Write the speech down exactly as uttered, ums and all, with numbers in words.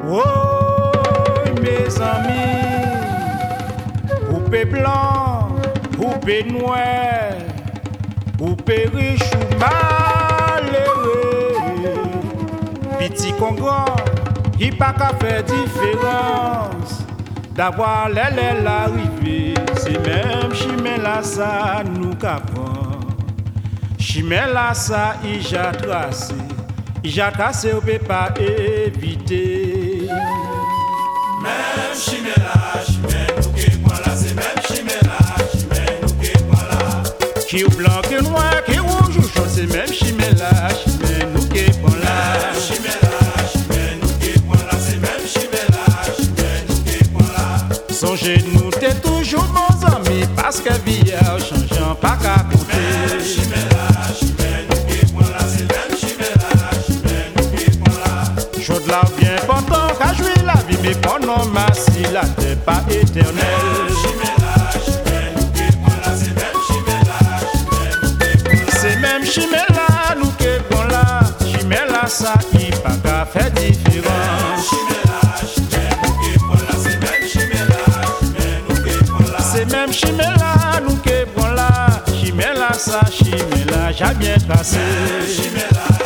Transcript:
Oh, mes amis, poupée blanc, poupée noire, poupée riche ou malheureux, petit qu'on grand, il pas qu'à faire différence d'avoir l'aile l'arrivée, c'est même chimé là ça nous capons. Chimé là ça il a tracé, il a tracé on peut pas éviter. Même chimé là, chimé nous qui point là, c'est même chimé là, chimé nous qui point là. Qui ou blanc, qui noir, qui rouge ou jaune, c'est même chimé là, chimé nous qui point là. Même chimé là, chimé nous qui point là, c'est même chimé là, chimé nous qui point là. Songez nous t'es toujours bons amis, parce que vie a changeant pas qu'à compter. Même chimé là, chimé nous qui point là, c'est même chimé là, chimé nous qui point là. Chaud là bien pourtant qu'à jouer la vie, mais pas non si la terre pas éternelle. Même chimé là, chimé nous qui point là, c'est même chimé là, chimé nous qui point là. C'est même chimé là, nous qui bon là, chimé là ça y pas qu'à faire différence. Chimé là, chimé nous qui point là, c'est même chimé là, chimé nous qui point là. C'est même chimé là, nous qui bon là, chimé là ça, chimé là, j'ai bien tracé. Chimé là.